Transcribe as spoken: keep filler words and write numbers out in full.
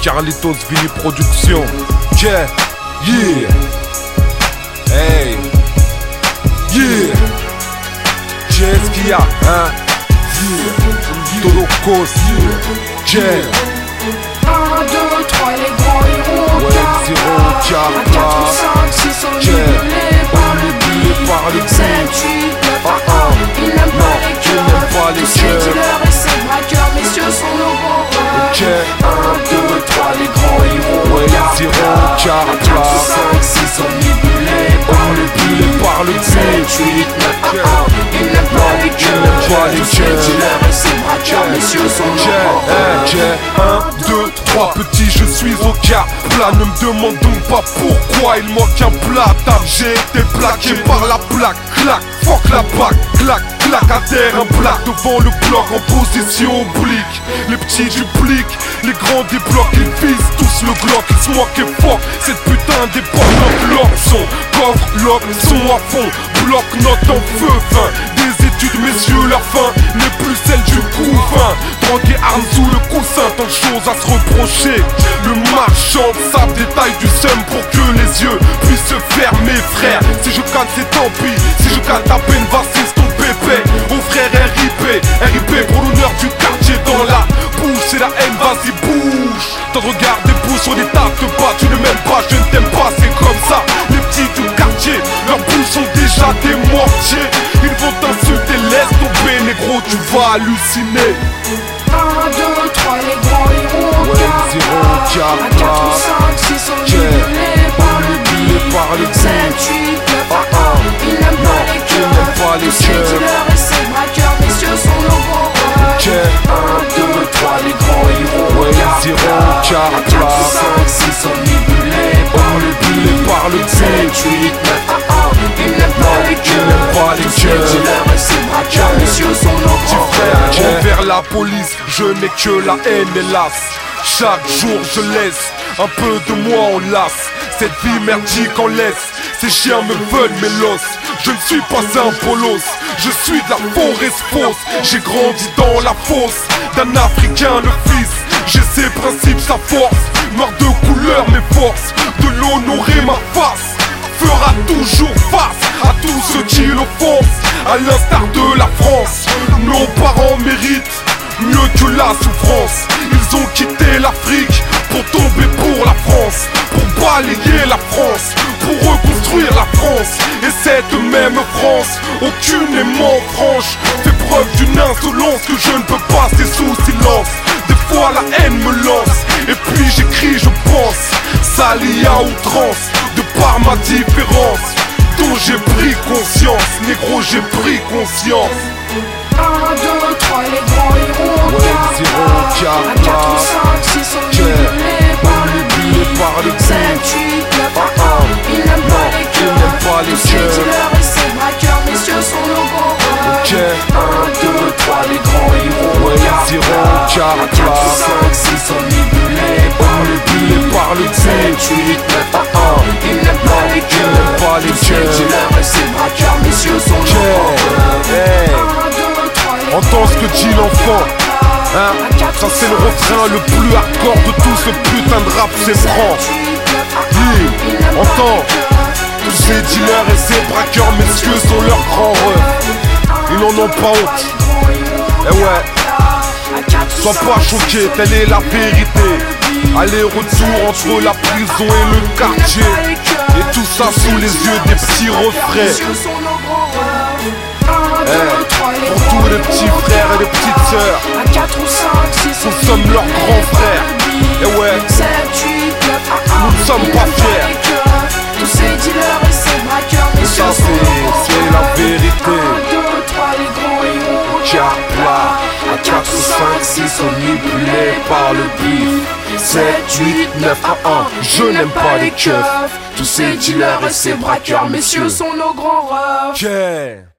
Carlitos Vini Production. Yeah, yeah, hey, yeah. Qu'est-ce qu'il y a, hein? Yeah, Tolokos, yeah. un, deux, trois, les grands héros. Ouais, zéro, quatre, quatre ou cinq, six sont manipulés par le beat. par le sept, huit, neuf, un, ils n'aiment pas les keufs. Tous ces dealers et ces braqueurs, messieurs sont nos grands rêves. un, deux, trois, les grands héros. Ouais, zéro, quatre, quatre ou cinq, six sont manipulés par le beat. par le sept, huit, neuf, un, ils n'aiment pas les keufs. Tous ces dealers et ces braqueurs, messieurs sont nos grands rêves. un, deux, trois, petit, je suis au cas plat. Ne me demande donc pas pourquoi il manque un plat. J'ai été plaqué par la plaque, clac, fuck la bague, clac, clac à terre, un plaque devant le bloc en position oblique. Les petits dupliquent, les grands débloquent, ils visent tous le glock, ils se moquent et fuck cette putain d'époque. Lock, son, coffre, lock, son à fond, bloc, note en feu fin. Des études, messieurs, la fin n'est plus celle du couvain. Drogue et armes sous le coussin, tant de choses à se reprocher. Le marchand de sable détaille du seum pour que les yeux puissent se fermer, frère. Si je canne, c'est tant pis. Si je canne, ta peine va c'est ton pépé. Mon frère R I P, R I P pour l'honneur du quartier dans la bouche. C'est la haine, vas-y bouge. Ton regard des bouches sur des tables de bas. Tu ne m'aimes pas, je ne t'aime pas, c'est comme ça. Les petits du quartier, leurs bouches sont déjà des mortiers. Ils vont t'insulter, laisse tomber, négro, tu vas halluciner. un, deux, trois, les grands héros. zéro, quatre, quatre ou cinq, six sont manipulés par le beat. par le sept, huit, neuf, un, ils n'aiment pas les keufs. Tous ces dealers et ces braqueurs, messieurs sont nos grands rêves. un, deux, trois, les grands héros. zéro, quatre, quatre ou cinq, six sont manipulés par le beat. par le sept, huit, neuf, un, ils n'aiment pas les keufs. Tous ces dealers et ces braqueurs, messieurs sont nos grands rêves. Envers la police, je n'ai que la haine, hélas. Chaque jour je laisse un peu de moi en lasse. Cette vie merdique en laisse. Ces chiens me veulent mes l'os. Je ne suis pas un bolos, je suis de la forêt fausse. J'ai grandi dans la fosse d'un Africain le fils. J'ai ses principes, sa force. Noir de couleur mes forces. De l'honorer ma face fera toujours face à tous ceux qui l'offensent. À l'instar de la France, nos parents méritent mieux que la souffrance. Ils ont quitté l'Afrique pour tomber pour la France, pour balayer la France, pour reconstruire la France. Et cette même France, aucune aimant franche, fait preuve d'une insolence que je ne peux passer sous silence. Des fois la haine me lance, et puis j'écris, je pense, sali à outrance, de par ma différence, dont j'ai pris conscience, négro j'ai pris conscience. un, deux, trois, les grands héros. zéro, quatre, quatre ou cinq, six sont manipulés par le beat. sept, huit, neuf, un, ils n'aiment pas les keufs. Tous ces dealers et ces braqueurs, messieurs sont nos grands rêves. un, deux, trois, les grands héros. zéro, quatre, ou cinq, six sont manipulés par le beat. par le sept, huit, neuf, un, ils n'aiment pas les keufs. Tous ces dealers et ces braqueurs, messieurs sont nos grands rêves. un, deux, trois, les Entends ce que dit l'enfant, hein? Ça c'est le refrain le plus hardcore de tout ce putain de rap, c'est franc. Yeah, entends. Tous ces dealers et ces braqueurs, messieurs, sont leurs grands rêves. Ils n'en ont pas honte. Eh ouais, sois pas choqué, telle est la vérité. Aller-retour entre la prison et le quartier. Et tout ça sous les yeux des petits refrains. Eh, pour tous les petits frères et les petites sœurs, nous sommes leurs grands frères. Et ouais, nous ne sommes pas fiers. Tous ces dealers et ces braqueurs, messieurs Ça c'est, c'est la vérité. un, deux, trois, les grands héros. Quatre, à quatre ou cinq, six sont manipulés par le bif. sept, huit, neuf, un, je n'aime pas les keufs. Tous ces dealers et ces braqueurs, messieurs sont nos grands rêves. Yeah.